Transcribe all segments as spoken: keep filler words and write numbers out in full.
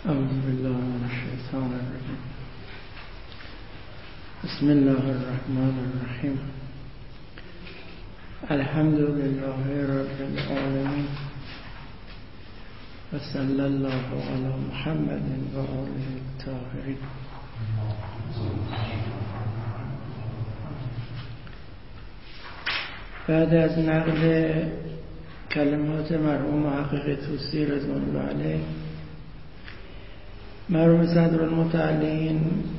اعوذ بالله من الشیطان الرجیم. بسم الله الرحمن الرحیم. الحمد لله رب العالمین و صلی الله علی محمد و آله الطاهرین. بعد از نقل کلمات مرحوم محقق طوسی رضوان الله علیه، مرحوم صدرالمتعلین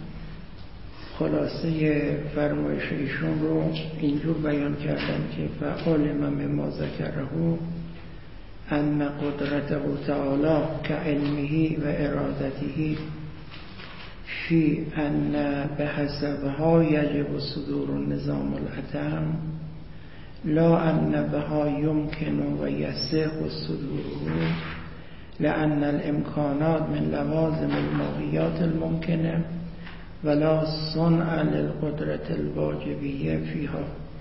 خلاصه فرمایش ایشون رو اینجور بیان کردن که فعالم مما ذکره ان قدرته تعالی كعلمه و ارادته فی ان بحسبها یجب صدور النظام الاتم لا ان بها يمكن و یصح صدوره لأن الامکانات من لوازم الماهیات الممکنه ولا صنع للقدرت الواجبیه فیها.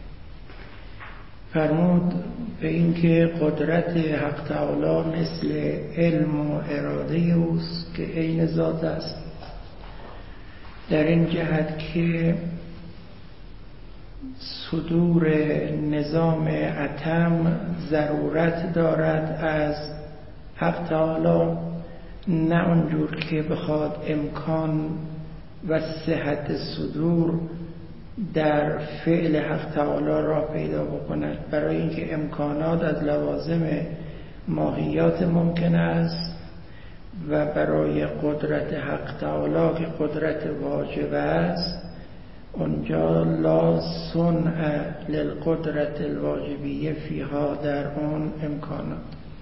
فرمود به اینکه قدرت حق تعالی مثل علم و اراده اوست که عین ذات است، در این جهت که صدور نظام اتم ضرورت دارد از حق تعالی، نه اونجور که بخواد امکان و صحت صدور در فعل حق تعالی را پیدا بکند. برای اینکه امکانات از لوازم ماهیات ممکن است و برای قدرت حق تعالی که قدرت واجب است، اونجا لا صنع للقدرت الواجبیه فیها، در اون امکانات.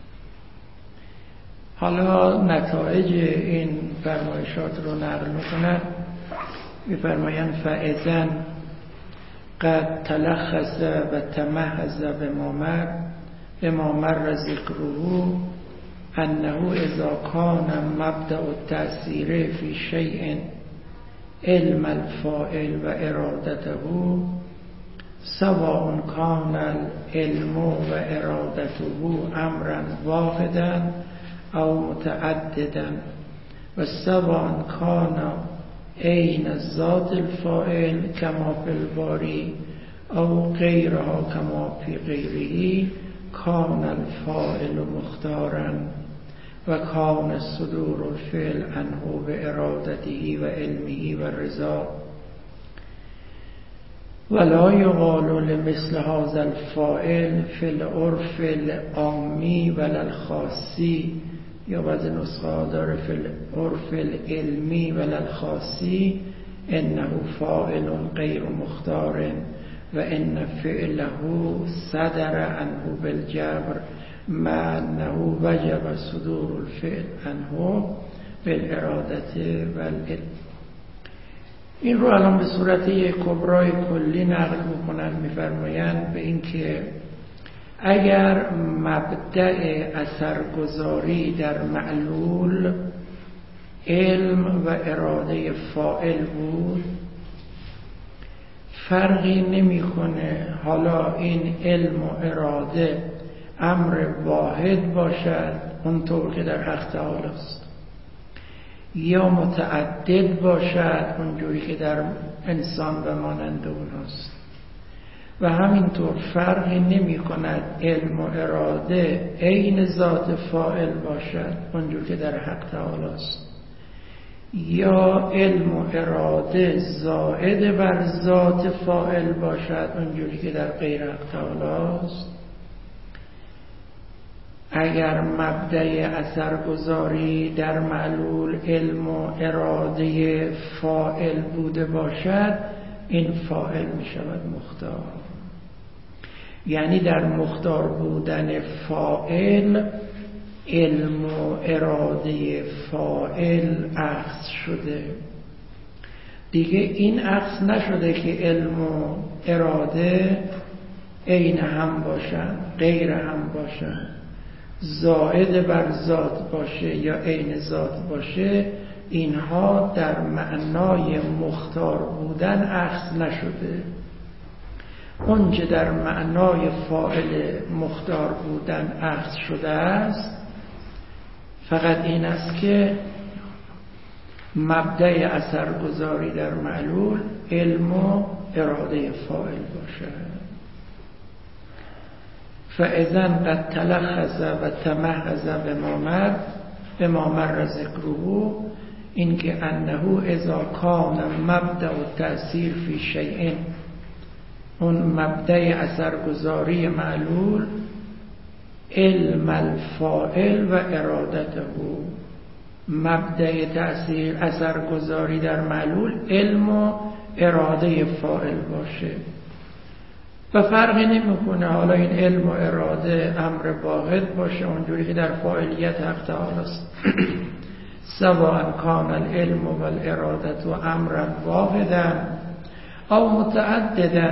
حالا نتایج این فرمایشات رو نقل میکنن، میفرمایند فاذن قد تلخص و تمحض بما مر بما مر ذکره انه اذا کان مبدأ التأثیر فی شیء علم الفاعل و ارادته سواء کان العلم و ارادته امرا واحدا او متعددا و سواء کان عین ذات الفاعل کما فی الباری او غیرها کما فی غیره کان الفاعل مختارا و کان صدور الفعل عنه بارادته و علمه و رضا ولا یقال لمثل هذا الفاعل فی العرف العامی ولا الخاصی، یا بعض نسخه داره فی العرف العلمی ولا الخاصی انه فاعل غیر مختار و ان فعله صدر عنه بالجبر مع انه وجب صدور الفعل عنه بالارادة والعلم. این رو الان به صورت یک کبرای کلی نقل میکنن، میفرمایند به این که اگر مبدأ اثرگذاری در معلول علم و اراده فاعل بود، فرقی نمیکنه حالا این علم و اراده امر واحد باشد اونطور که در حق تعالی است، یا متعدد باشد اونجوری که در انسان و مانند اوناست، و همینطور فرقی نمی کند علم و اراده عین ذات فاعل باشد اونجور که در حق تعالی است، یا علم و اراده زائد بر ذات فاعل باشد اونجوری که در غیر حق تعالی است. اگر مبدأ اثرگذاری در معلول علم و اراده فاعل بوده باشد، این فاعل می شود مختار. یعنی در مختار بودن فاعل علم و اراده فاعل عکس شده. دیگه این عکس نشده که علم و اراده عین هم باشن غیر هم باشن، زائد بر ذات باشه یا عین ذات باشه، اینها در معنای مختار بودن عکس نشده. اونچه در معنای فاعل مختار بودن عکس شده است فقط این است که مبدأ اثرگذاری در معلول علم و اراده فاعل باشد. فاذا قد تلخص و تمحض به ما مر ذکره، این که انه اذا کان مبدأ تأثیر فی شیء، اون مبدأ اثرگذاری معلول علم الفاعل و ارادته، مبدأ تأثیر اثرگذاری در معلول علم و اراده فاعل باشه و فرقی نمیکنه حالا این علم و اراده امر واحد باشه اونجوری که در فاعلیت حق تعالی است، سواء کان العلم و الاراده و امرا واحدا او متعددا،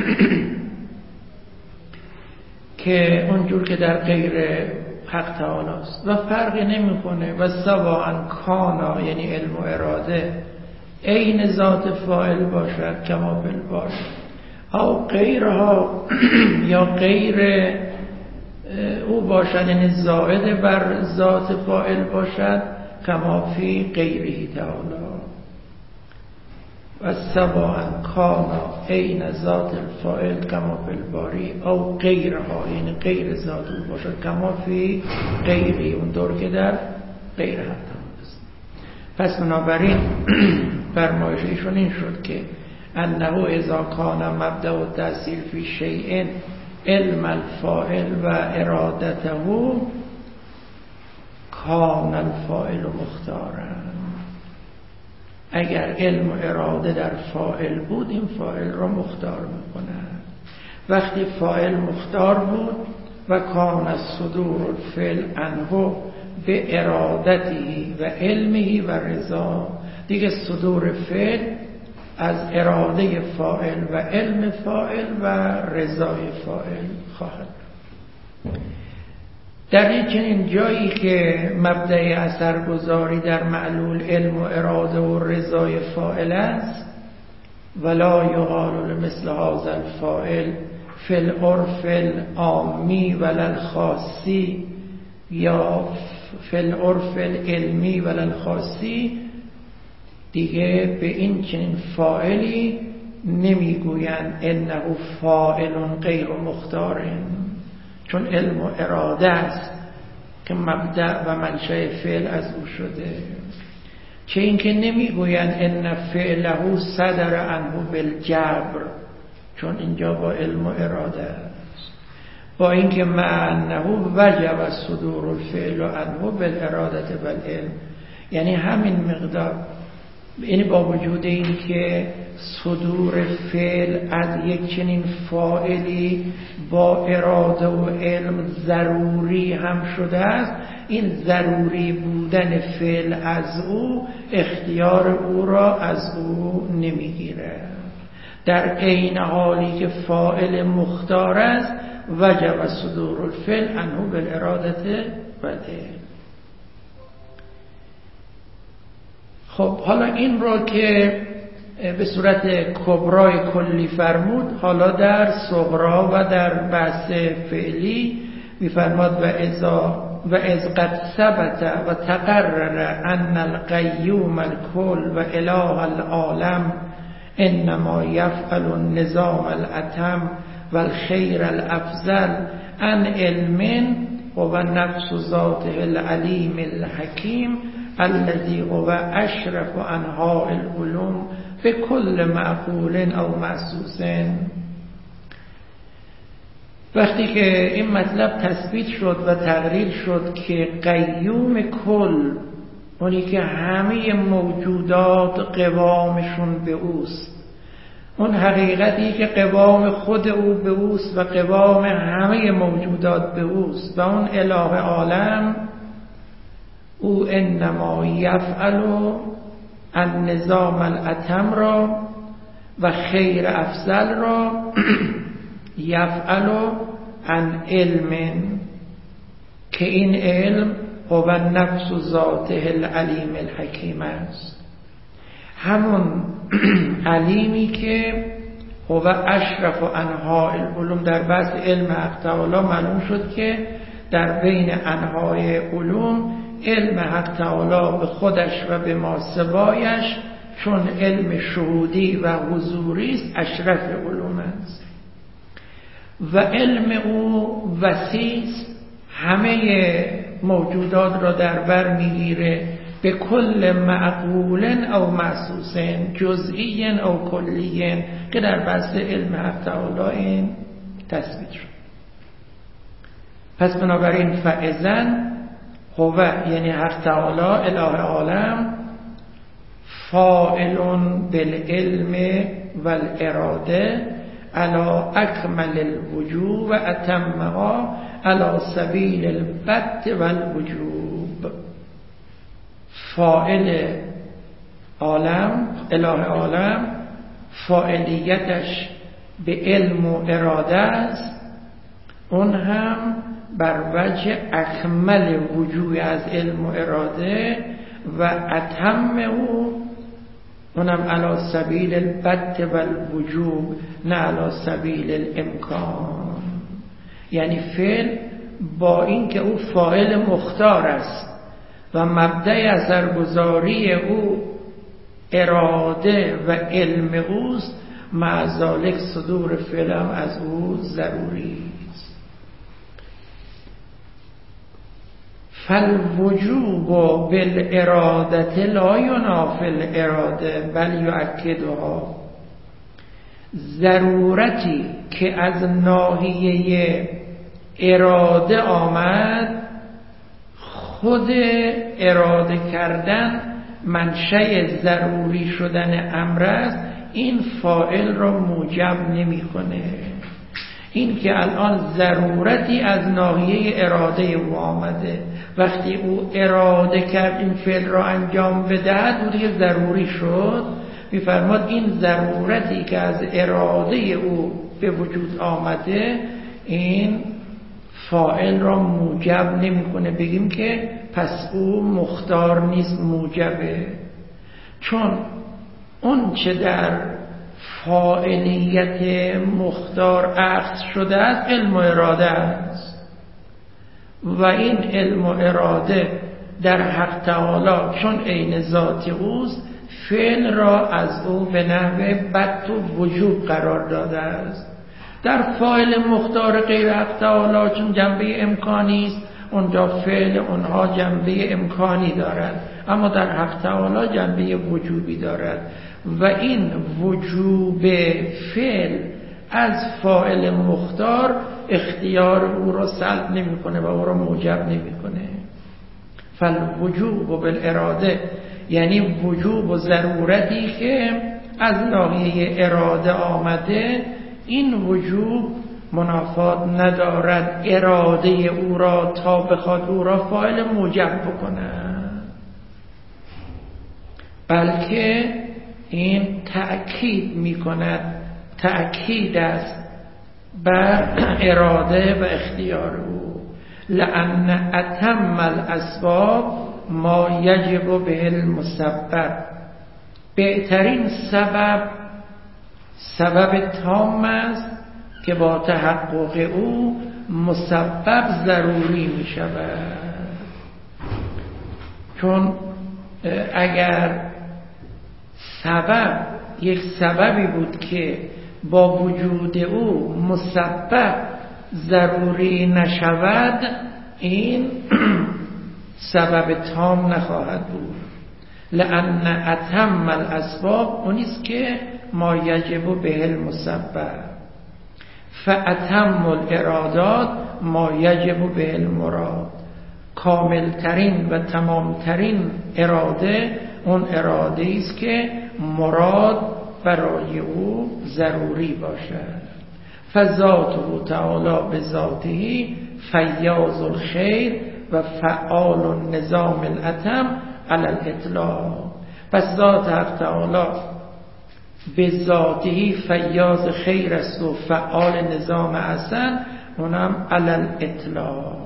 که اونجور که در غیر حق تعالی است و فرقی نمیکنه. و سواء کانا یعنی علم و اراده عین ذات فاعل باشد کما بالباری، او غیرها یا غیر او باشد یعنی زائد بر ذات فاعل باشد کما فی غیره تعالی. و سواء کانا عین ذات الفاعل کما فی الباری او غیرها یعنی غیر ذات او باشد کما فی غیره، اون دور که در غیر حق تعالی است. پس بنابراین فرمایش ایشون این شد که انه اذا کان مبدأ التأثیر فی شیء علم الفاعل و ارادته کان الفاعل مختارا، اگر علم و اراده در فاعل بود این فاعل را مختار میکنه. وقتی فاعل مختار بود و کان الصدور الفعل عنه به ارادتی و علمه و رضا، دیگه صدور فعل از اراده فاعل و علم فاعل و رضای فاعل خواهد. در این چنین جایی که مبدأ اثرگذاری در معلول علم و اراده و رضای فاعل است، ولا یقال لمثل هذا الفاعل فی العرف العامی ولا الخاصی یا فی العرف العلمی ولا الخاصی، دیگه به این چنین فاعلی نمیگویند انه فاعل غیر مختار، چون علم و اراده است که مبدأ و منشأ فعل از او شده. چه اینکه نمیگویند ان فعله صدر عنه بالجبر، چون اینجا با علم و اراده است، با اینکه مع انه وجب صدور الفعل عنه بالاراده والعلم، یعنی همین مقدار، یعنی با وجود این که صدور فعل از یک چنین فاعلی با اراده و علم ضروری هم شده است، این ضروری بودن فعل از او اختیار او را از او نمیگیره. در عین حالی که فاعل مختار است وجب صدور الفعل عنه بالاراده والعلم. خب حالا این را که به صورت کبرای کلی فرمود، حالا در صغرا و در بحث فعلی میفرماد و اذا و اذ قد ثبت و تقرر ان القیوم الکل و اله العالم انما یفعل النظام الاتم و الخیر الافضل عن علم و نفس ذاته العلیم الحکیم الذي هو اشرف انواع العلوم به کل معقول او محسوس. وقتی که این مطلب تثبیت شد و تقریر شد که قیوم کل، اونی که همه موجودات قوامشون به اوست، اون حقیقتی که قوام خود او به اوست و قوام همه موجودات به اوست، و اون اله عالم او انما یفعل النظام الاتم را و خیر افضل را یفعل عن علم، که این علم هو نفس ذاته العلیم الحکیم است، همون علیمی که هو اشرف انواع العلوم. در بحث علم حق تعالی معلوم شد که در بین انواع علوم علم حق تعالی به خودش و به ما سوایش چون علم شهودی و حضوری است اشرف علوم است و علم او وسیع همه موجودات را در بر میگیره به کل معقول او محسوس جزئی او کلی که در بحث علم حق تعالی این تثبیت شد. پس بنابراین فاذن هو یعنی حق تعالی اله عالم فاعل بالعلم والاراده على اکمل الوجوب و اتمها على سبیل البت والوجوب. فاعل عالم اله عالم فاعلیتش به علم و اراده است، اون هم بر وجه اکمل وجوه از علم و اراده و اتم او اونم علی سبیل البت والوجوب نه علی سبیل الامکان. یعنی فعل با این که او فاعل مختار است و مبدأ اثرگذاری او اراده و علم اوست، مع ذلک صدور فعل هم از او ضروری است. فالوجوب بالاراده لا ینافی الاراده بل یؤکدها. ضرورتی که از ناحیه اراده آمد، خود اراده کردن منشأ ضروری شدن امر است، این فاعل را موجب نمی‌کنه. این که الان ضرورتی از ناحیه اراده او آمده، وقتی او اراده کرد این فعل را انجام بدهد او دیگه ضروری شد. می‌فرماد این ضرورتی که از اراده او به وجود آمده این فاعل را موجب نمی‌کنه بگیم که پس او مختار نیست، موجبه. چون اون چه در فاعلیت مختار عقد شده است علم و اراده است و این علم و اراده در حق تعالی چون عین ذات اوست فعل را از او به نحو بد و وجوب قرار داده است. در فاعل مختار غیر حق تعالی چون جنبه امکانی است اونجا فعل اونها جنبه امکانی دارد، اما در حق تعالی جنبه وجوبی دارد و این وجوب فعل از فاعل مختار اختیار او را سلب نمی‌کنه و او را موجب نمی‌کنه. فالوجوب بالاراده یعنی وجوب و ضرورتی که از ناحیه اراده آمده، این وجوب منافات ندارد اراده او را تا بخواد او را فاعل موجب بکنه، بلکه این تأکید میکند، تأکید است بر اراده و اختیار او. لأن اتم الاسباب ما یجب به المسبب. بهترین سبب سبب تام است که با تحقق او مسبب ضروری می شود. چون اگر سبب یک سببی بود که با وجود او مسبب ضروری نشود، این سبب تام نخواهد بود. لأن اتم الاسباب اونیست که ما یجب به المسبب، فاتم الارادات ما یجب به المراد. کاملترین و تمامترین اراده اون اراده است که مراد برای او ضروری باشد. فذاته تعالی بذاته فیاض الخیر و فعال النظام الاتم علی الاطلاق. پس ذات حق تعالی به ذاته فیاض خیر است و فعال نظام احسن، اونم علی الاطلاق.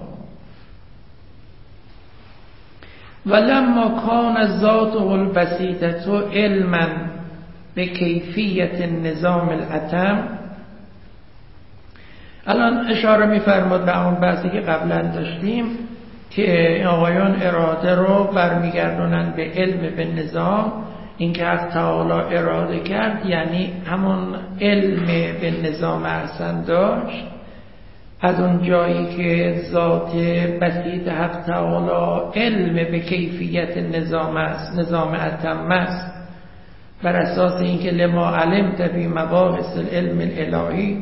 ولما کان ذاته البسیطه علما به کیفیت نظام الاتم. الان اشاره می‌فرماد به اون بحثی که قبلا داشتیم که آقایان اراده رو برمیگردونن به علم، به نظام. اینکه حق تعالی اراده کرد یعنی همون علم به نظام احسن داشت. از اون جایی که ذات بسیط حق تعالی علم به کیفیت نظام است، نظام اتم است، بر اساس اینکه لما علمت فی مباحث العلم الالهی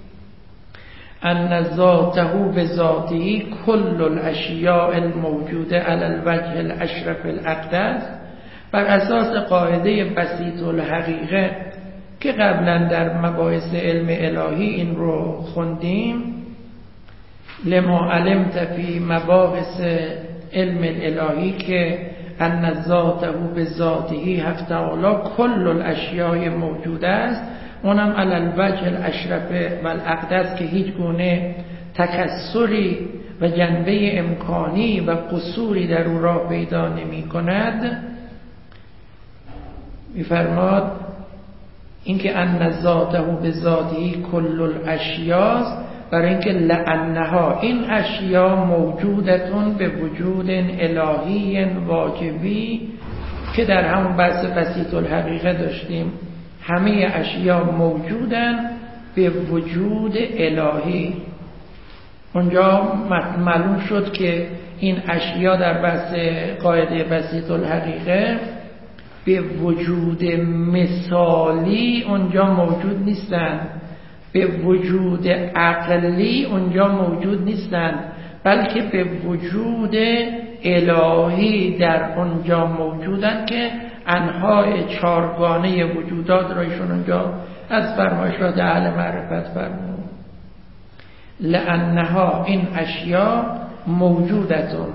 ان ذاته بذاته کل الاشیاء الموجوده علی الوجه الاشرف الاقدس، بر اساس قاعده بسیط الحقیقه که قبلا در مباحث علم الهی این رو خوندیم. لما علمت فی مباحث علم الالهی که ان ذاته بذاته حق تعالی کل الاشیاء موجوده است، اونم علی الوجه الاشرف و الاقدس که هیچ گونه تکسری و جنبه امکانی و قصوری در او را پیدا نمی کند. می‌فرماد اینکه ان ذاته بذاته کل الاشیاء، برای اینکه لانها این اشیا موجودتون به وجود الهی واجبی که در همون بحث بسیط الحقیقه داشتیم. همه اشیا موجودن به وجود الهی. اونجا معلوم شد که این اشیا در بحث قاعده بسیط الحقیقه به وجود مثالی اونجا موجود نیستن، به وجود عقلی اونجا موجود نیستند، بلکه به وجود الهی در اونجا موجودند که انواع چارگانه وجودات را ایشون اونجا از فرمایشات اهل معرفت فرمود. لانها این اشیا موجودتون،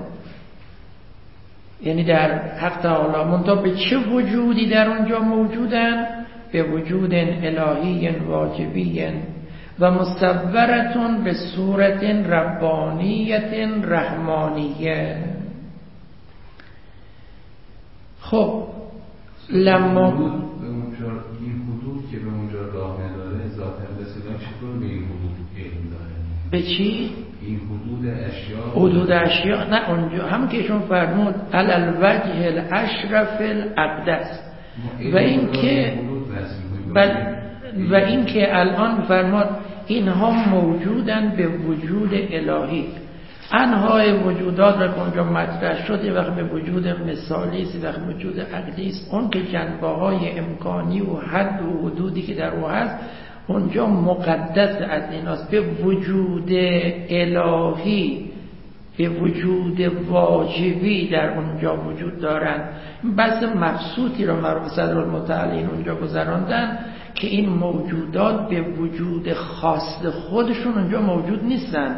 یعنی در حق تعالی، منتها به چه وجودی در اونجا موجودن؟ به وجود الهی واجبی و مصورتون به صورت ربانیت رحمانیه. خب لما به اونجا این حدود که به اونجا راه نداره ذاتاً رسیدن چطور به این حدود علم داره؟ به چی؟ این حدود اشیا حدود اشیا نه اونجا هم که ایشون فرمود علی الوجه الاشرف الاقدس و این که بل و این که الان فرمود اینها موجودن به وجود الهی. انواع وجودات را که اونجا مطرح شد یه وقت به وجود مثالی است، وقت وجود عقلی است. اون که جنبه های امکانی و حد و حدودی که در او هست اونجا مقدس از ایناست. به وجود الهی، به وجود واجبی در اونجا وجود دارند. بس مبسوطی رو مرحوم صدرالمتعالین اونجا گذراندن که این موجودات به وجود خاص خودشون اونجا موجود نیستن.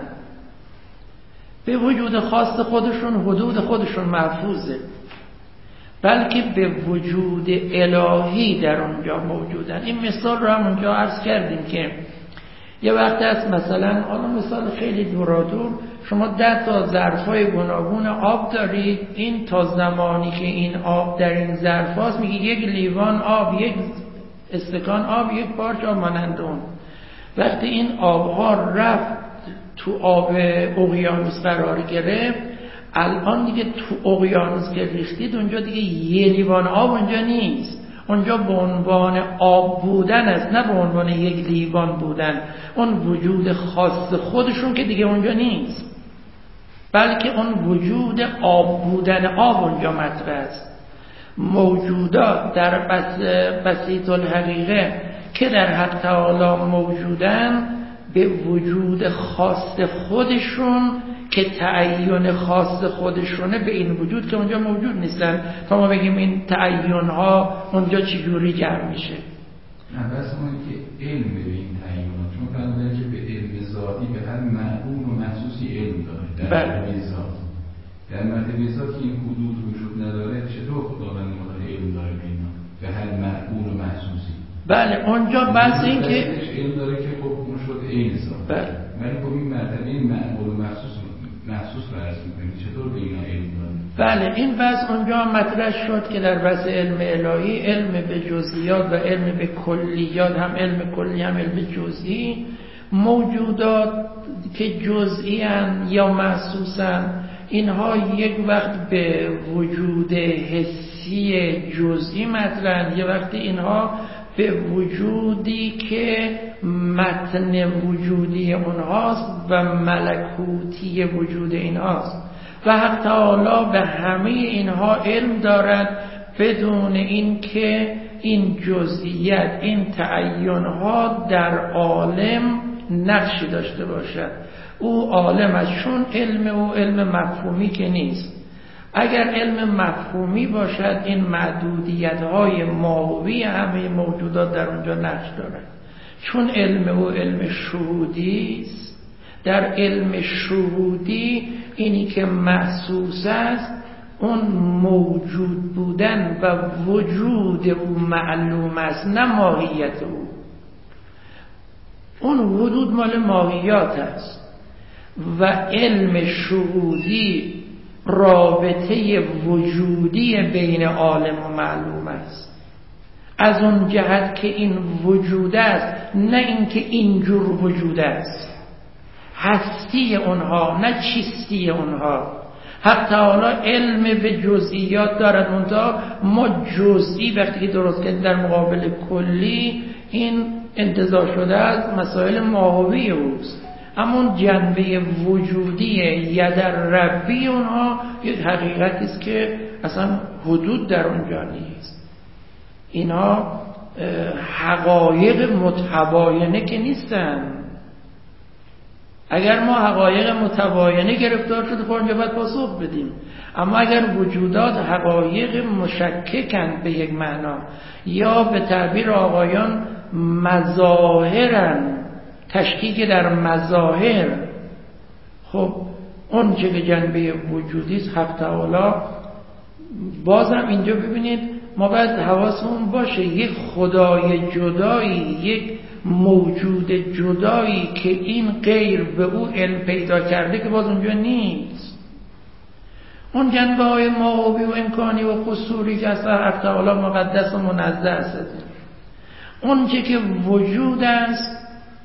به وجود خاص خودشون حدود خودشون محفوظه، بلکه به وجود الهی در اونجا موجودن. این مثال رو هم اونجا عرض کردیم که یه وقت هست مثلا، حالا مثال خیلی دورادور، شما ده تا ظرفای گوناگون آب دارید. این تا زمانی که این آب در این ظرف هست میگه یک لیوان آب، یک استکان آب، یک پارچ آب مانند اون. وقتی این آبها رفت تو آب اقیانوس قرار گرفت، الان دیگه تو اقیانوس که ریختید اونجا دیگه یه لیوان آب اونجا نیست. اونجا به عنوان آب بودن است، نه به عنوان یک لیوان بودن. اون وجود خاص خودشون که دیگه اونجا نیست، بلکه اون وجود آب بودن آب اونجا مطرح است. موجودات در بس بسیط الحقیقه که در حق تعالی موجودن به وجود خاص خودشون که تعین خاص خودشونه به این وجود که اونجا موجود نیستن، تا ما بگیم این تعین ها اونجا چجوری جمع میشه. نه بس ما که علم به این تعیینات، چون فرمودن که به علم ذاتی به هر معقول و محسوسی علم داره در مرتبه ذات. در مرتبه ذات که این حدود وجود نداره، چطور خداوند مطلق علم داره به اینا به هر معقول و محسوسی؟ بله اونجا بحث این که علم داره که خب اون شد عین ذات. بله ولی خب این مرتبه معقول و محسوس محسوس بررسی می‌کنید، چطور به اینا علم داره؟ بله این بحث اونجا مطرح شد که در بحث علم الهی، علم به جزئیات و علم به کلیات، هم علم کلی هم علم جزئی، موجودات که جزئی ان یا محسوسن اینها یک وقت به وجود حسی جزئی مطرحند، یه وقت اینها به وجودی که متن وجودی اونهاست و ملکوتی وجود اینهاست و حق تعالی به همه اینها علم دارد بدون اینکه این جزئیات، این تعینها در عالم نقشی داشته باشد. او عالم است، چون علم او علم مفهومی که نیست. اگر علم مفهومی باشد این محدودیت های ماهوی همه موجودات در اونجا نقش دارد. چون علم او علم شهودی است، در علم شهودی اینی که محسوس است اون موجود بودن و وجود او معلوم است، نه ماهیت او. اون حدود مال ماهیات است و علم شهودی رابطه وجودی بین عالم و معلوم است، از اون جهت که این وجود است، نه اینکه اینجور وجود است. هستی اونها نه چیستی اونها. حق تعالی علم به جزئیات دارد، منتها ما جزئی وقتی که درست کردیم در مقابل کلی، این انتزاع شده از مسائل ماهوی اوست. اما اون جنبه وجودی یدر ربی اونها یک حقیقتی است که اصلا حدود در اونجا نیست. اینا حقایق متباینه که نیستن. اگر ما حقایق متباینه گرفتار شده خب اونجا باید پاسخ بدیم. اما اگر وجودات حقایق مشککن به یک معنا یا به تعبیر آقایان مظاهرن، تشکیک در مظاهر، خب اون چه که جنبه وجودی است حق تعالی. بازم اینجا ببینید ما باید حواسمون باشه یک خدای جدایی، یک موجود جدایی که این غیر به او علم پیدا کرده که باز اونجا نیست. اون جنبه های ماهوی و امکانی و قصوری که اصلا حق تعالی مقدس و منزه است، اون چه که وجود است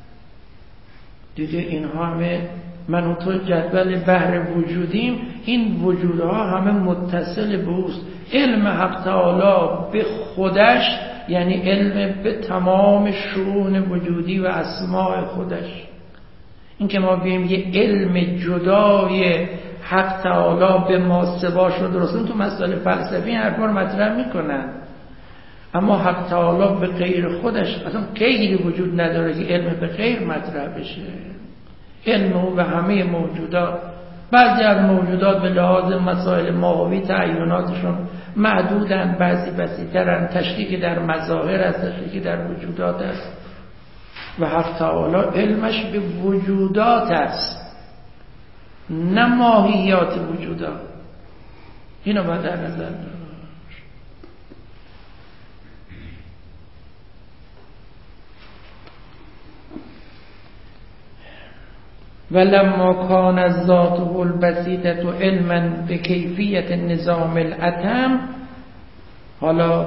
دیگه اینها همه من و تو جدول بحر وجودیم، این وجودها همه متصل به اوست. علم حق تعالی به خودش یعنی علم به تمام شؤون وجودی و اسماء خودش. این که ما بگیم یه علم جدای حق تعالی به ما سوا شد، درستون تو مسائل فلسفی هر بار مطرح میکنن، اما حق تعالی به غیر خودش اصلا غیری وجود نداره که علم به غیر مطرح بشه. علم او به همه موجودات، بعضی از موجودات به لحاظ مسائل ماهوی تعیناتشون محدودن، بعضی بسیطرن، تشریکی در مظاهر است، تشریکی در وجودات است و حق تعالی علمش به وجودات است نه ماهیات وجودات. اینو باید در نظر داشت. ولما كان ذاته البسيطة علما بكيفية النظام الأتم، حالا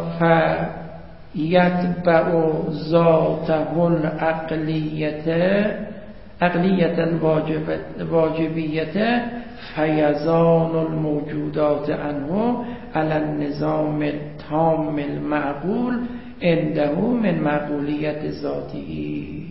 فيتبع ذاته العقلية عقلية الواجبية فيزان الموجودات عنه على النظام التام المعقول عنده من معقولیت ذاتی.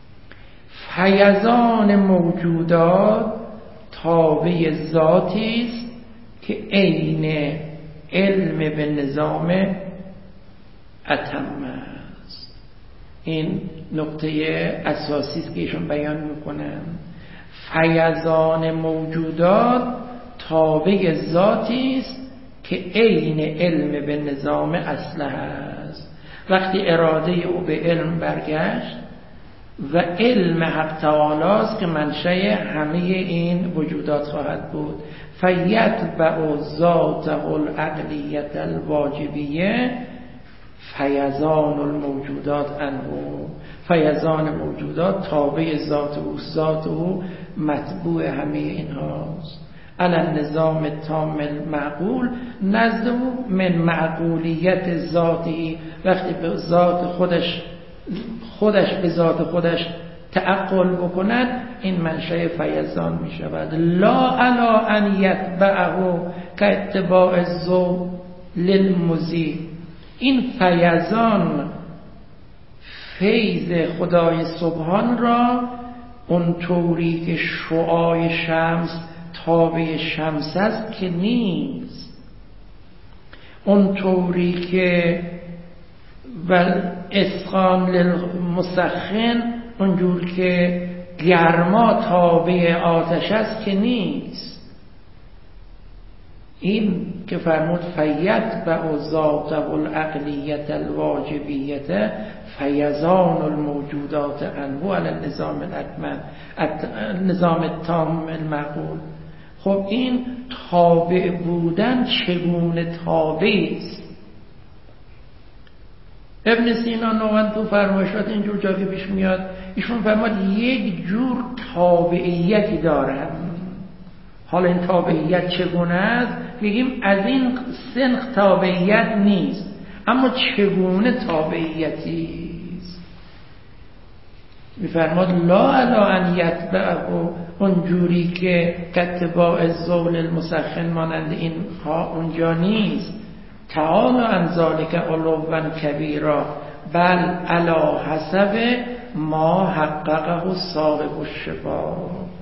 فیضان موجودات تابع ذاتی است که عین علم به نظام اتم است. این نقطه اساسی است که ایشون بیان میکنن. فیضان موجودات تابع ذاتی است که عین علم به نظام اصله است. وقتی اراده او به علم برگشت و علم حق تعالی است که منشأ همه این وجودات خواهد بود، فیتبع ذاته العقلیة الواجبیه فیضان الموجودات عنه. فیضان موجودات تابع ذات او، ذات او متبوع همه اینهاست. علی النظام التام المعقول، نزد او من معقولیت ذاتی، وقتی به ذات خودش خودش به ذات خودش تعقل بکند این منشأ فیضان می شود. لا علا ان یتبعه که اتباع الذوق للمزی. این فیضان فیض خدای سبحان را اون طوری که شعاع شمس تابع شمس است که نیست، اون طوری که ول اسقان للمسخن اونجور که گرما تابع آتش است که نیست. این که فرمود فیتبع ذات العقلیت الواجبیت فیضان الموجودات عنه علی النظام الاتمن نظام التام المعقول. خب این تابع بودن چگونه تابع است؟ ابن سینا نوان تو فرمایشات اینجور جا که پیش میاد ایشون فرماد یک جور تابعیتی دارن. حالا این تابعیت چگونه است؟ میگیم از این سنخ تابعیت نیست، اما چگونه تابعیتی است؟ میفرماد لا علا ان یتبعه اونجوری که کتباع الذوق المسخن مانند این ها اونجا نیست. تعالی عن ذلک علوا کبیرا بل علی حسب ما حققه صاحب الشفا.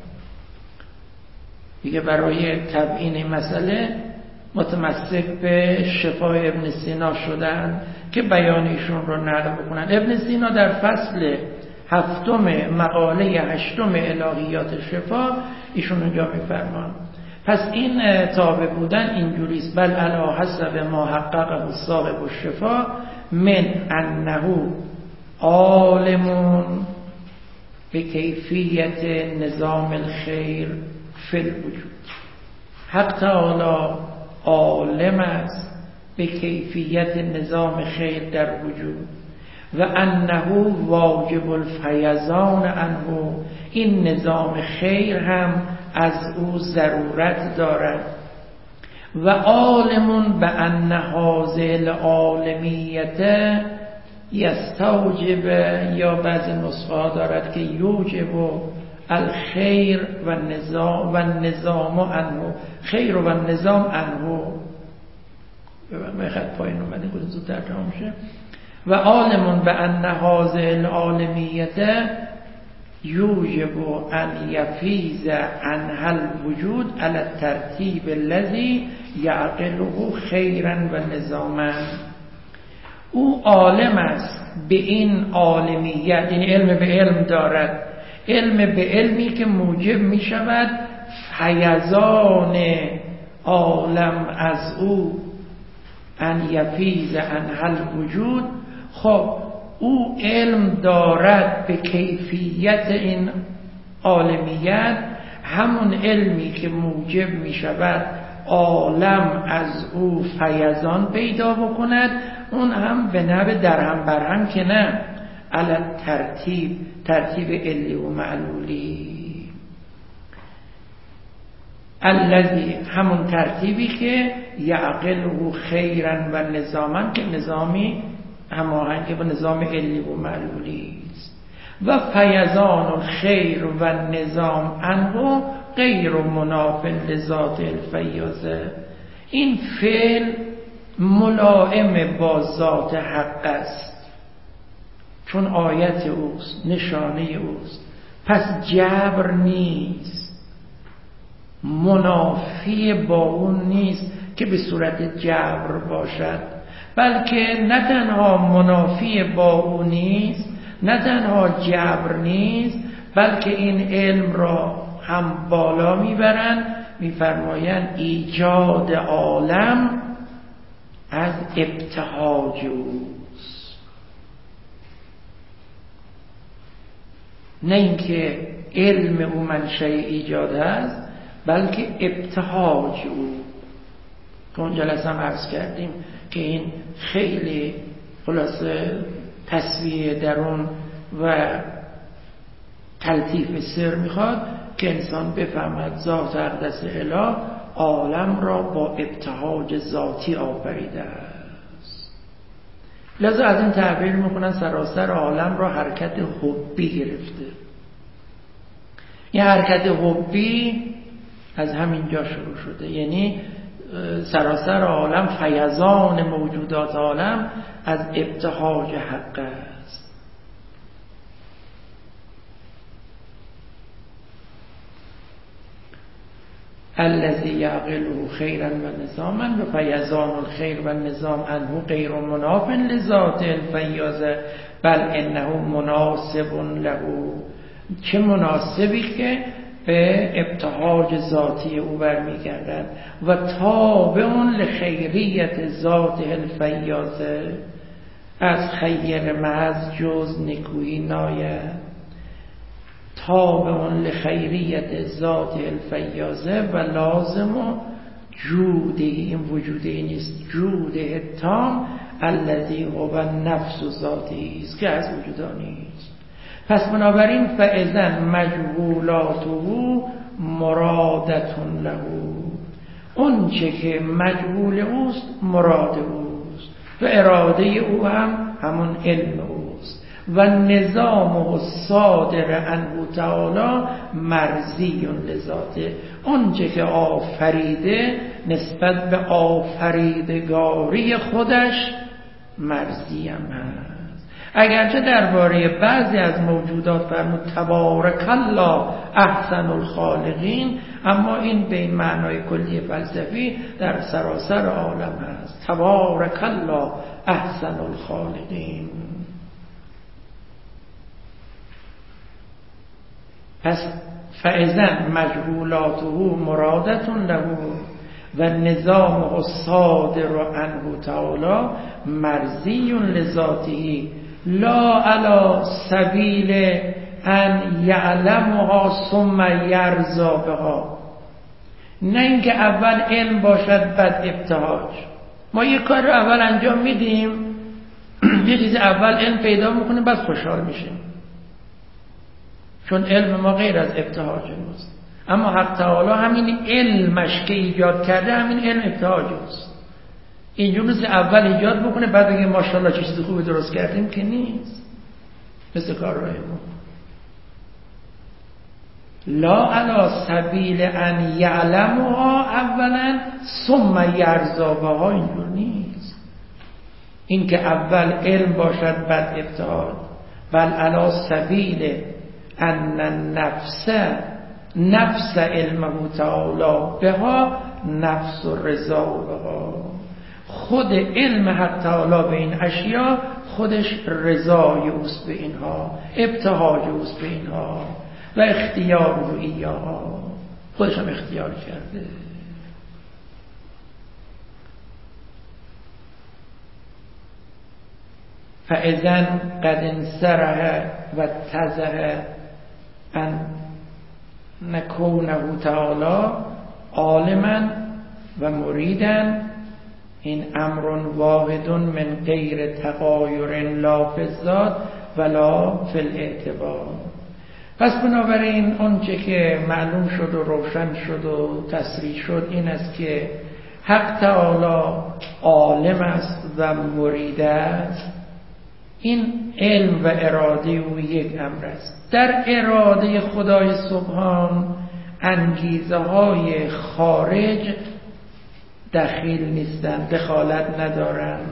دیگه برای تبیین مسئله متمسک به شفای ابن سینا شدن که بیان ایشون رو نقل بکنن. ابن سینا در فصل هفتم مقاله هشتم الهیات شفا ایشون اونجا میفرمان پس این تابع بودن اینجوریست. بل علی حسب ما حققه صاحب الشفا من انه عالم به کیفیت نظام الخیر فی الوجود. حق تعالی عالم است به کیفیت نظام خیر در وجود و انه واجب الفیضان عنه. این نظام خیر هم از او ضرورت دارد. و عالم به ان هذه العالمیت یستوجب، یا بعض نسخه دارد که یوجب الخیر و نظام و نظام عنه، خیر و نظام عنه. من خط پایین اومده بود زودتر تمام شه. و عالم به ان هذه العالمیت یوجب ان یفیض عنها الوجود علی الترتیب الذی یعقله خیرا و نظاما. او عالم است به این عالمیت، یعنی علم به علم دارد، علم به علمی که موجب می شود فیضان عالم از او ان یفیض عنها الوجود. خب او علم دارد به کیفیت این عالمیت، همون علمی که موجب می شود عالم از او فیضان پیدا بکند، اون هم به نوع درهم برهم که نه، علی ترتیب، ترتیب علی و معلولی، الذی همون ترتیبی که یعقله خیرا و نظاما، که نظامی هماهنگ با نظام علی و معلولی است. و فیضان الخیر و نظام عنه غیر مناف لذات الفیاضه. این فعل ملائم با ذات حق است، چون آیت اوست، نشانه اوست، پس جبر نیست، منافی با اون نیست که به صورت جبر باشد، بلکه نه تنها منافی با اون نیست، نه تنها جبر نیست، بلکه این علم را هم بالا میبرن، میفرمایند ایجاد عالم از ابتهاج اوست، نه اینکه علم او منشأ ایجاد است، بلکه ابتهاج او. که اون جلسه هم عرض کردیم که این خیلی خلاصه تصویه درون و تلطیف سر میخواد که انسان بفهمد ذات اقدس اله عالم را با ابتهاج ذاتی آفریده است. لذا از این تعبیر میکنن سراسر عالم را حرکت حبی گرفته. این حرکت حبی از همین جا شروع شده، یعنی سراسر عالم، فیضان موجودات عالم از ابتهاج حق است. الذی یعقله خیرا و نظاما و فیضان الخیر و نظام عنه غیر مناف لذات الفیاضه بل انه مناسب له. چه مناسبی که به ابتهاج ذاتی او برمیگردد و تابع لخیریت ذات الفیاضه، از خیر محض جز نکویی ناید. تابع لخیریت ذات الفیاضه و لازم جوده، این وجوده نیست، جوده تام الذی هو نفس ذاتی است که از وجودانی است. پس بنابراین فاذا مجهولاته مرادتون له، اون چه که مجهول اوست مراد اوست و اراده او هم همون علم اوست و نظام الصادر عنه تعالی مرضی لذاته، اون چه که آفریده نسبت به آفریدگاری خودش مرضی هم هست. اگرچه درباره بعضی از موجودات فرمود تبارک الله احسن الخالقین، اما این به این معنای کلی فلسفی در سراسر عالم هست. تبارک الله احسن الخالقین. پس فاذا مجهولاته مرادتون له و نظام الصادر عنه تعالی مرضی لذاته لا علی سبیل ان یعلمها ثم یرضا بها. نه اینکه اول علم باشد بعد ابتهاج. ما یک کار رو اول انجام میدیم، یه چیز اول علم پیدا میکنیم بعد خوشحال میشیم، چون علم ما غیر از ابتهاج ماست. اما حق تعالی همین علمش که ایجاد کرده همین علم ابتهاج است. اینجور نیست اول ایجاد بکنه بعد بگه ماشاءالله چه چیز خوبی درست کردیم، که نیست. مثل کارهای ما لا علی سبیل ان یعلمها اولا ثم یرضا بها، اینجور نیست. این که اول علم باشد بعد ابتهاج، بل علی سبیل ان النفس نفس علمه تعالی بها نفس الرضا بها. خود علم حق تعالی به این اشیا خودش رضای اوست به اینها، ابتهاج اوست به اینها و اختیار رو ایاها، خودش هم اختیار کرده. فاذا قد انصرح و تزه ان نکونه تعالی عالما و مریدا، این امر واحد من غیر تغایر لا فی الذات ولا فی الاعتبار. پس بنابراین اون چه که معلوم شد و روشن شد و تصریح شد این است که حق تعالی عالم است و مرید است. این علم و اراده او یک امر است. در اراده خدای سبحان انگیزه های خارج دخیل نیستند، دخالت ندارند.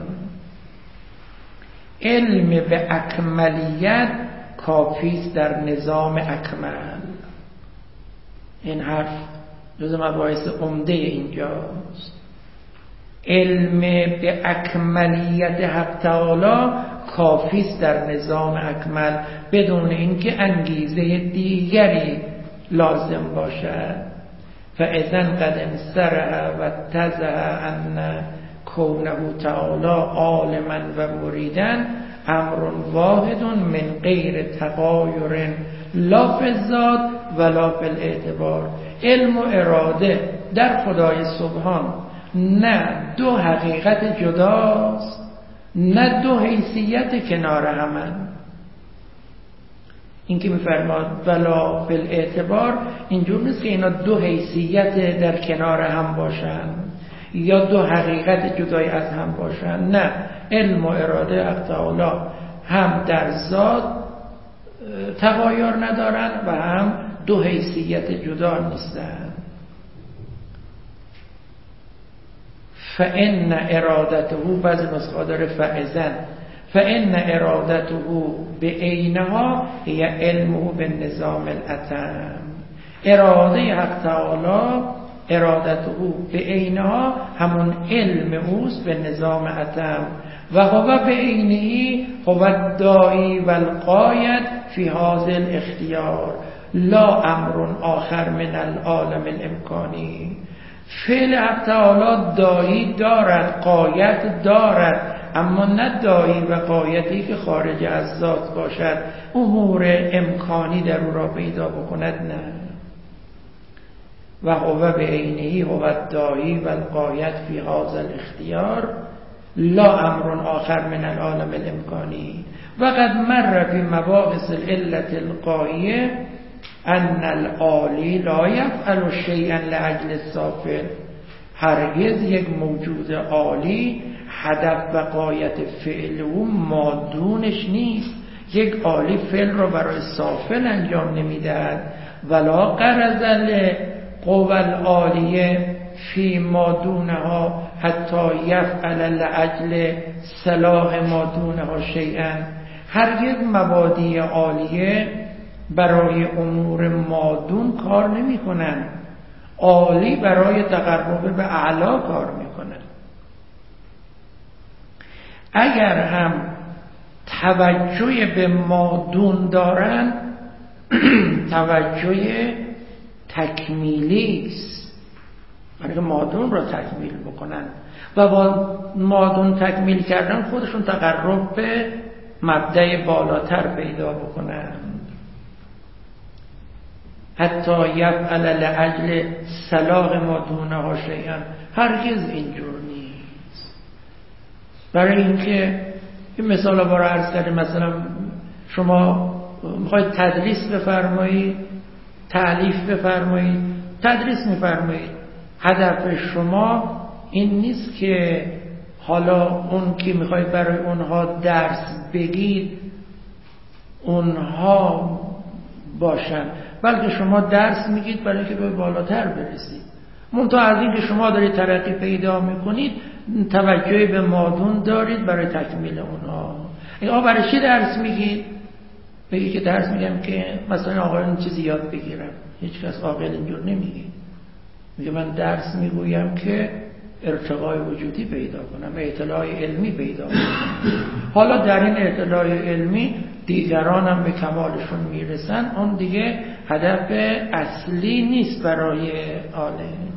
علم به اکملیت کافیست در نظام اکمل. این حرف جز مباحث عمده اینجاست. علم به اکملیت حق تعالی کافیست در نظام اکمل بدون اینکه انگیزه دیگری لازم باشد. فاذا قد انصرح و تزه ان کونه تعالی عالما و مریدا امر واحد من غیر تغایر لا فی الذات ولا فی الاعتبار. علم و اراده در خدای سبحان نه دو حقیقت جداست نه دو حیثیت کنار همند. این که میفرماد ولا فی الاعتبار اینجور نیست که اینا دو حیثیت در کنار هم باشن یا دو حقیقت جدای از هم باشن. نه، علم و اراده حق تعالی هم در ذات تغایر ندارن و هم دو حیثیت جدا نیستن. فإن ارادته، بعضی نسخه داره فإذن، فإن ارادته بعینها هی علمه بالنظام الاتم. اراده حق تعالی، ارادته بعینها همون علم اوست به نظام اتم. و هو بعینه هو الداعی و القاید فی هذا الاختیار لا امر آخر من العالم الامکانی. فعل حق تعالی داعی دارد، قایت دارد، اما نه داعی و قایتی که خارج از ذات باشد، امور امکانی در او را پیدا بکند، نه. و هو بعینه هو الداعی و القایت فی هذا الاختیار لا امر آخر من العالم الامکانی. و قد مر فی مباحث العلة القایه ان العالی لا یفعل شیئا لاجل السافل. هرگز یک موجود عالی هدف و قایت فعل او مادونش نیست. یک عالی فعل را برای سافل انجام نمیدهد. ولا غرض لقوى العالیه فی مادونها حتی یفعل لاجل صلاح مادونها شیئا. هرگز مبادی عالیه برای امور مادون کار نمی کنن، عالی برای تقرب به اعلا کار می کنن. اگر هم توجه به مادون دارن توجه تکمیلی است، یعنی مادون را تکمیل بکنن و با مادون تکمیل کردن خودشون تقرب به مبدأ بالاتر پیدا بکنن. حتی یفعل لاجل صلاح ما دونها شیئا. هرگز اینجور نیست. برای اینکه این مثال رو عرض کردیم، مثلا شما میخواید تدریس بفرمایید، تعلیف بفرمایید، تدریس میفرمایید، هدف شما این نیست که حالا اون که میخواید برای اونها درس بگید اونها باشن، بلکه شما درس میگید برای اینکه به بالاتر برسید. منتها از این که شما دارید ترقی پیدا میکنید توجه به مادون دارید برای تکمیل اونها. آقا برای چی درس میگید؟ بگی که درس میگم که مثلا آقایون چیزی یاد بگیرم. هیچ کس عاقل اینجور نمیگه. میگه من درس میگویم که ارتقای وجودی پیدا کنم، اطلاع علمی پیدا کنم. حالا در این اطلاع علمی دیگران هم به کمالشون میرسن، اون دیگه هدف اصلی نیست برای عالم.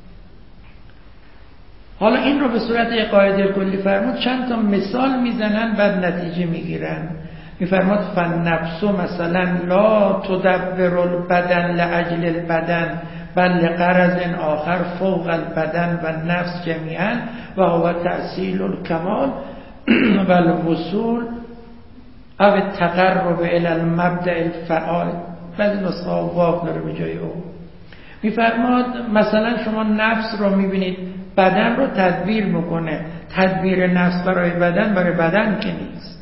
حالا این رو به صورت قاعده کلی فرمود، چند تا مثال میزنن بعد نتیجه میگیرن. میفرماد فالنفس مثلا لا تدبر البدن لاجل البدن بل لغرض آخر فوق البدن و نفس جمیعا و هو تحصیل الکمال و الوصول او التقرب الى المبدأ الفعال. بعضی نسخه ها واو داره به جای او. میفرماد مثلا شما نفس رو میبینید بدن رو تدبیر میکنه. تدبیر نفس برای بدن برای بدن که نیست،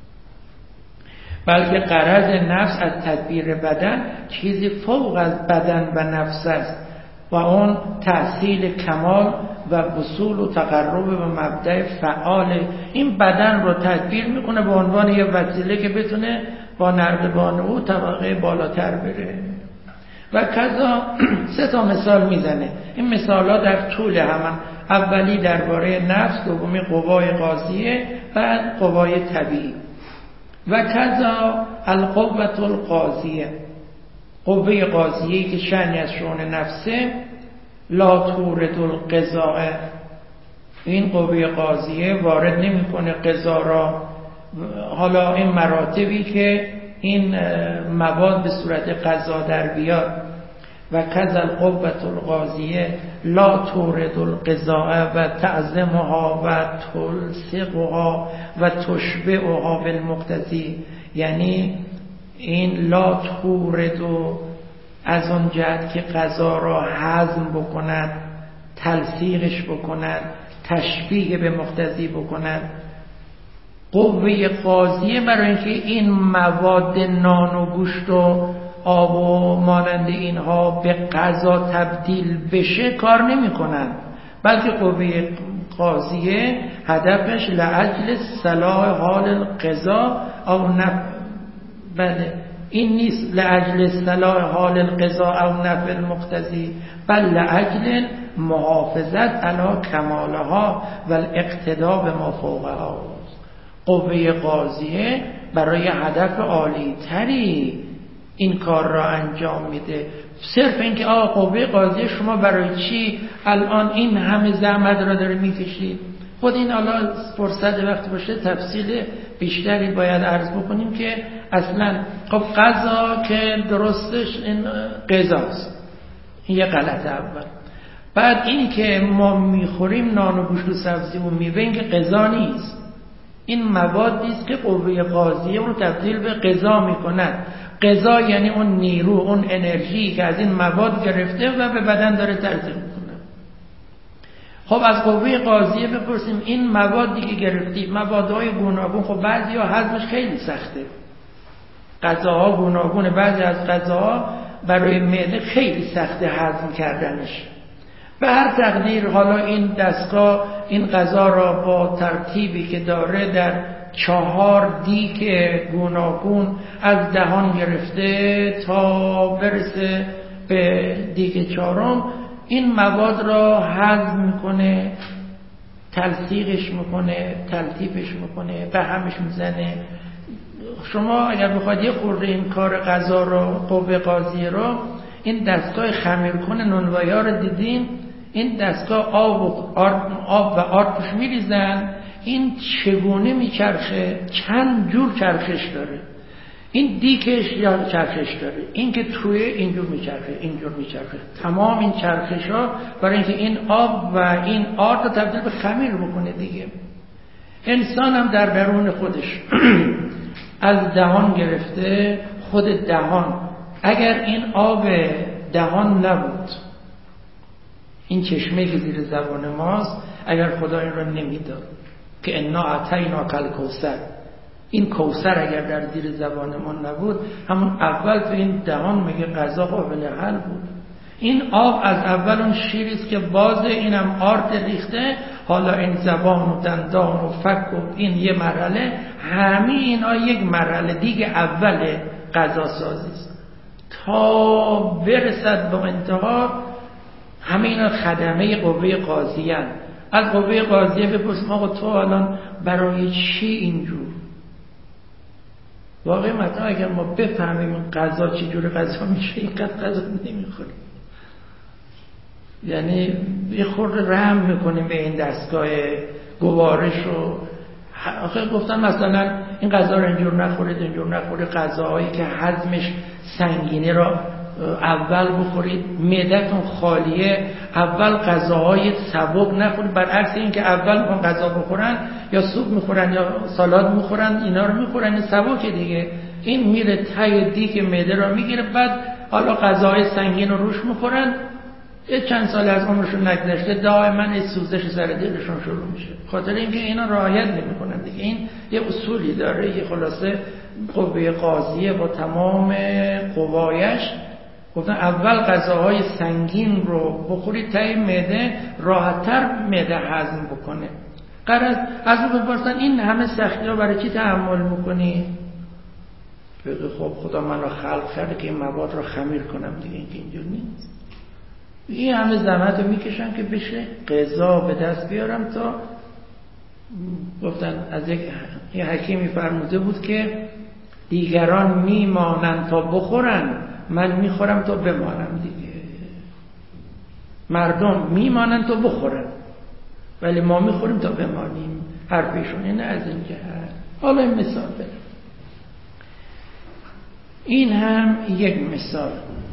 بلکه غرض نفس از تدبیر بدن چیزی فوق از بدن و نفس است و اون تحصیل کمال و وصول و تقرب به مبدأ فعال. این بدن رو تدبیر میکنه به عنوان یه وسیله که بتونه با نردبان او طبقه بالاتر بره. و کذا سه تا مثال میزنه. این مثالا در طول همان، اولی درباره نفس، دومی قوای قاضیه، بعد قوای طبیعی. و کذا القوة القاضیه، قوه قاضیه که شأنی از شؤون نفسه، لا تورد القضاء، این قوه قاضیه وارد نمیکنه قضا را. حالا این مراتبی که این مواد به صورت قضا در بیاد. و کذا القوة القاضیه لا تورد القضاء و تعظمها و تلصقها و تشبعها بالمقتضی. یعنی این لا تورد از اون جهت که قضا را هضم بکند، تلصیقش بکند، تشبیه به مقتضی بکند. قوه قاضیه برای اینکه این مواد نان و گوشت و آب و مانند اینها به غذا تبدیل بشه کار نمی کنن، بلکه قوه قاضیه هدفش لعجل صلاح حال القضا او نفع، بله این نیست لعجل صلاح حال القضا او نفع المقتضی، بل لعجل محافظت علی کمالها و الاقتدا به ما فوقها. قوه قاضیه برای هدف عالی تری این کار را انجام میده. صرف اینکه آقا قوه قاضیه شما برای چی الان این همه زحمت را داره میکشید، خود این حالا فرصت وقت باشه تفصیل بیشتری باید عرض بکنیم که اصلا خب قضا که درستش این قضاست، این یه غلط اول. بعد این که ما میخوریم نان و گوشت و سبزی و میوه، این که قضا نیست، این موادی است که قوه قاضیه رو تبدیل به غذا میکند. غذا یعنی اون نیرو، اون انرژی که از این مواد گرفته و به بدن داره ترسیم میکنه. خب از قوه قاضیه بپرسیم این موادی که گرفتی، موادهای گوناگون، خب بعضی ها هضمش خیلی سخته، غذاها گوناگونه، بعضی از غذاها برای معده خیلی سخته هضم کردنش. به هر تقدیر حالا این دستگاه این غذا را با ترتیبی که داره در چهار دیگ گوناگون از دهان گرفته تا برسه به دیگ چهارم، این مواد را هضم میکنه، تلصیقش میکنه، تلطیفش میکنه، به همش میزنه. شما اگر بخواید یه خورده این کار غذا را، قوه قاضیه را، این دستگاه خمیرکن نونوایی ها رو دیدین؟ این دستگاه آب و آرد, آب و آرد توش میریزن، این چگونه میچرخه، چند جور چرخش داره، این دیکش یا چرخش داره، این که توی اینجور میچرخه، اینجور میچرخه، تمام این چرخش ها برای اینکه این آب و این آرد رو تبدیل به خمیر بکنه دیگه. انسان هم در درون خودش از دهان گرفته، خود دهان اگر این آب دهان نبود، این چشمه که زیر زبان ماست، اگر خدا این رو نمیداد که انا اعطینا کل کوثر، این کوثر اگر در زیر زبان ما نبود، همون اول تو این دهان میگه غذا قابل حل بود. این آب از اول اون شیریست که باز اینم آرد ریخته، حالا این زبان و دندان و فک و این یه مرحله، همه اینا یک مرحله دیگه اول غذا سازیست تا برسد به انتها. همه اینا خدمه قوه قاضیه هستند. از قوه قاضیه بپرسیم آقا تو الان برای چی اینجور؟ واقعا مثلا اگر ما بفهمیم غذا چی جور غذا میشه، اینقدر غذا نمیخوریم. یعنی یه خورده رحم میکنیم به این دستگاه گوارش و آخه گفتن مثلا این غذا رو اینجور نخورید، اینجور نخورید، غذاهایی که هضمش سنگینه را اول بخورید، معدتون خالیه، اول غذاهای سبک نخورید، برعکس این که اول میخوان غذا بخورن یا سوپ میخورن یا سالاد میخورن، اینا رو میخورن سبک دیگه، این میره ته دیگ معده را میگیره، بعد حالا غذاهای سنگین رو روش میخورن، یه چند سال از عمرشون نگذشته دائما این سوزش سر دلشون شروع میشه، خاطر اینکه اینا رعایت نمیکنن دیگه. این یه اصولی داره، یه خلاصه قوه قاضیه با تمام قوایش گفتن اول غذاهای سنگین رو بخورید تا معده راحت‌تر معده هضم بکنه. قرار از اون بپرسن این همه سختی ها برای چی تحمل میکنی؟ بگه خب خدا من را خلق کرده که این مواد را خمیر کنم دیگه، این که اینجور نیست. این همه زحمت رو میکشم که بشه غذا به دست بیارم. تا گفتن از یک یه حکیمی فرموده بود که دیگران میمانند تا بخورن، من میخورم تا بمانم دیگه. مردم میمانند تا بخورن ولی ما میخوریم تا بمانیم. حرفشون اینه از این جهت. حالا این مثال برم. این هم یک مثال.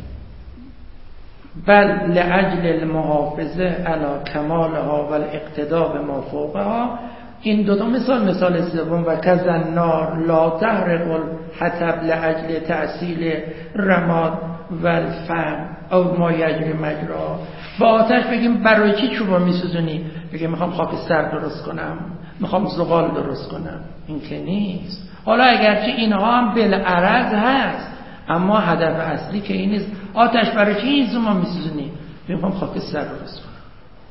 بل لعجل المحافظه علی کمالها و الاقتدا به ما فوقها. این دو تا مثال. مثال سوم و کزن نار لا تحرق الحطب لعجل تأصیل رماد و الفهم او ما یجری مجرا. با آتش بگیم برای چی چوبا میسوزونی؟ بگیم میخوام خاکستر درست کنم، میخوام زغال درست کنم. این که نیست. حالا اگرچه اینها هم بالعرض هست، اما هدف اصلی که این نیست. آتش برای چی این زمان میسوزونی؟ میخوام خاکستر رو درست کنم.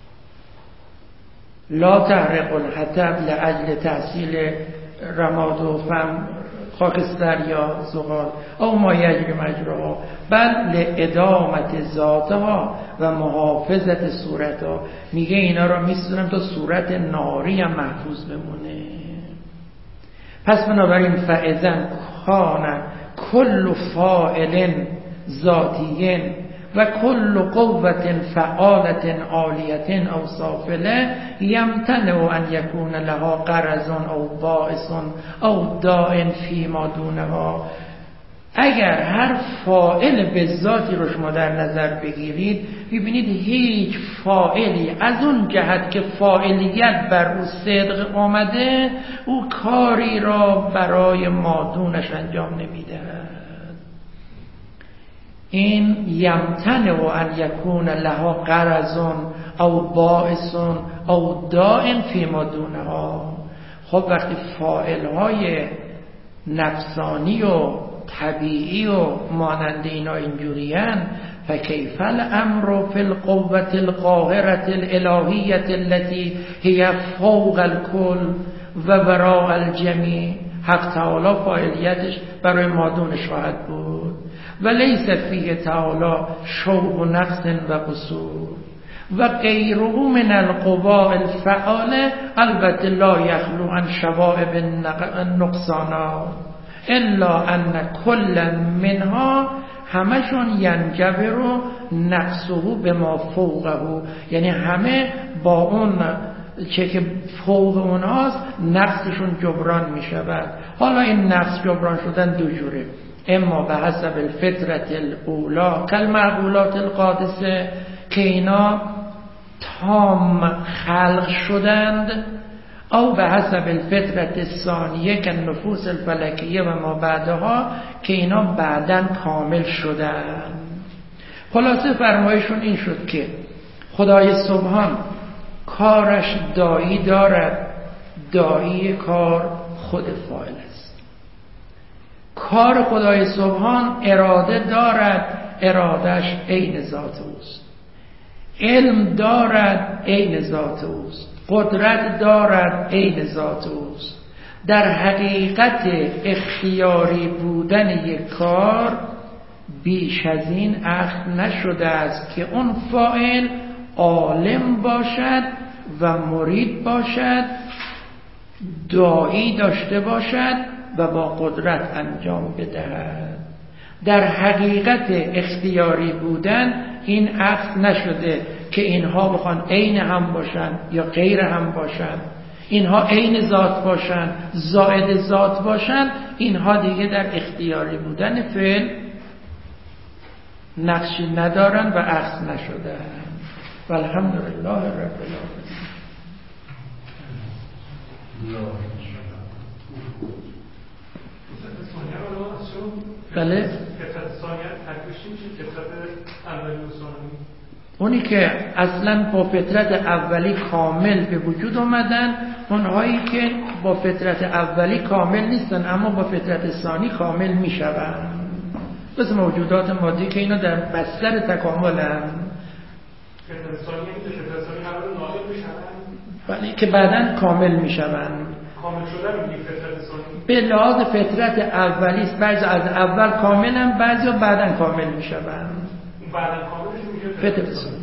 لا تحرق الحطب لاجل تحصیل رماد و فهم خاکستر یا زغال او ما یجری مجراها، بل لادامت ذاتها و محافظت صورتها. میگه اینا رو میسوزونم تا صورت ناری هم محفوظ بمونه. پس بنابراین فاذا کان کل فاعل ذاتین و کل قوة فعالة عالیة او سافله یمتنع ان یکون لها غرض او باعث او داع فیما دونها. اگر هر فاعل به ذاتی رو شما در نظر بگیرید، ببینید هیچ فاعلی از اون جهت که فاعلیت بر او صدق آمده، او کاری را برای مادونش انجام نمیدهد. این یمتنع ان یکون لها غرض او باعث او داع فیما دونها. خب وقتی فاعل‌های نفسانی و طبیعی و مانند اینا اینجورین، فکیف الامر فی القوة القاهرة الالهیة التي هی فوق الکل و وراء الجمیع. حق تعالی فاعلیتش برای مادونش خواهد بود و لیس فیه تعالی شوق و نقص و قصور و غیره من القوا الفعاله البته لا یخلو عن شوائب النقصانات الا ان کل منها، همشون ینجبر نقصه به ما فوقه، یعنی همه با اون چه که فوق اونهاست نقصشون جبران می شود. حالا این نقص جبران شدن دو جوره، اما به حسب الفطرت الاولا کالمعقولات القادسه که اینا تام خلق شدند، او به حسب الفطرت الثانیه که نفوس الفلکیه و ما بعدها که اینا بعداً کامل شدند. خلاصه فرمایشون این شد که خدای سبحان کارش دایی دارد، دایی کار خود فاعل است. کار خدای سبحان اراده دارد، ارادش عین ذات اوست. علم دارد، عین ذات اوست. قدرت دارد، عین ذات اوست. در حقیقت اختیاری بودن یک کار بیش از این اخذ نشده است که اون فاعل عالم باشد و مرید باشد، داعی داشته باشد و با قدرت انجام بدهد. در حقیقت اختیاری بودن این اخذ نشده که اینها بخوان عین هم باشن یا غیر هم باشن، اینها عین ذات باشن، زائد ذات باشن. اینها دیگه در اختیاری بودن فعل نقشی ندارن و اخذ نشدن. والحمدلله رب العالمین. بله. اونی که اصلا با فطرت اولی کامل به وجود آمدن، اونهایی که با فطرت اولی کامل نیستن اما با فطرت ثانی کامل میشوند، مثل موجودات مادی که اینا در بستر تکاملن. فطرت ثانی یعنی فطرت ثانی قرار ناقل میشوند، ولی که بعداً کامل میشوند. کامل شدن میگه فطرت ثانی به لحاظ فطرت اولی است، بعضی از اول کاملن، بعضی بعداً کامل میشوند. بعداً کاملش میشه فطرت ثانی.